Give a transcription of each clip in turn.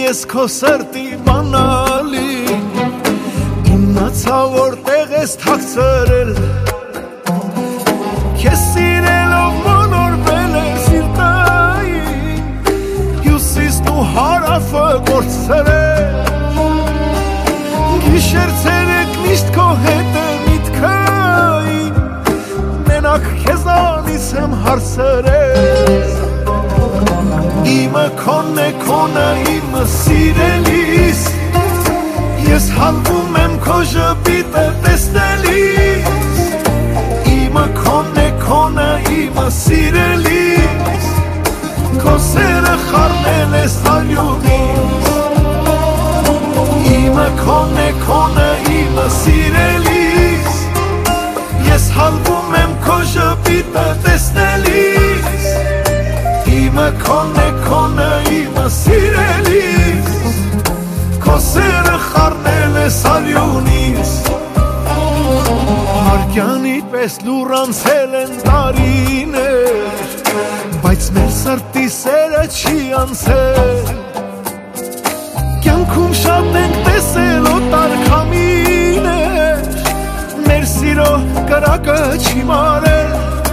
ես քո սրտի բանալի Իմացա որտեղ ես թաքցրել Քեզ սիրելով մոնորվել է սիրտային Հյուսիսն ու հարավը կորցրել Գիշեր ցերեկ միշտ քո հետ է միտքային Մենակ քեզանից եմ հարցրել Իմը քոնն է քոնը իմը սիրելիս Ես հալվում եմ քո ժպիտը տեսնելիս Իմը քոնն է քոնը իմը սիրելիս Քո սերը խառնել ես արյունից Իմը քոնն է քոնը իմը սիրելիս Ես հալվում եմ քո ժպիտը տեսնելիս Իմը քոնն է քոնը իմը սիրելիս Քո սերը խառնել ես արյունից Հարկյանի պես լուռ անցել են տարիներ Բայց մեր սրտի սերը չի անցել Կյանքում շատ ենք տեսել օտար քամիներ Մեր սիրո կրակը չի մարել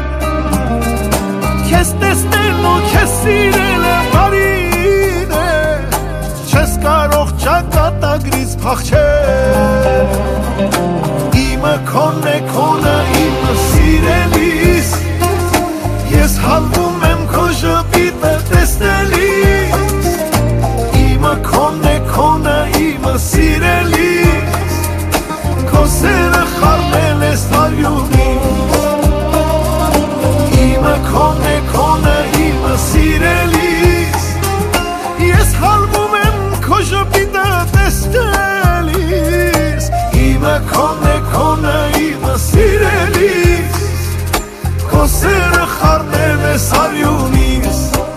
Քեզ տեսնելն ու քեզ սիրելը բարին է Չես կարող ճակատագրից փախչել Իմը քոնն է քոնը իմը սիրելիս Ես հալվում եմ քո ժպիտը տեսնելիս Իմը քոնն է քոնը իմը սիրելիս Քո սերը խառնել ես արյունից Իմը քոնն է քոնը իմը սիրելիս Ես հալվում եմ քո ժպիտը տեսնելիս Իմը քոնն է քոնը իմը սիրելիս Քո սերը խառնել ես արյունից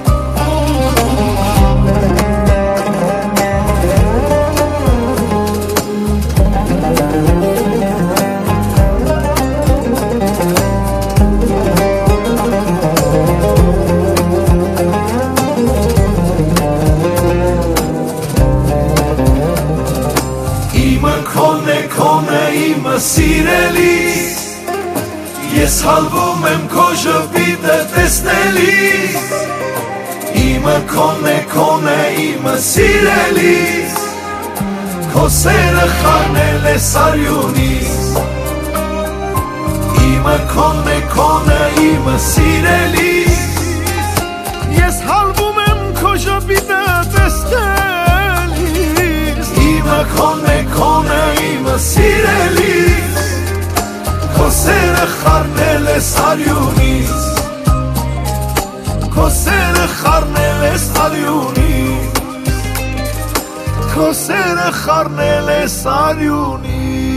Իմը սիրելիս Ես հալվում եմ քո ժպիտը տեսնելիս Իմը քոնն է իմը սիրելիս Քո սերը խառնել ես արյունից Իմը քոնն է իմը սիրելիս Ես հալվում եմ քո ժպիտը տեսնելիս Իմը քոնն է իմը սիրելիս Քո սերը խառնել ես արյունից Քո սերը խառնել ես արյունից Քո սերը խառնել ես արյունից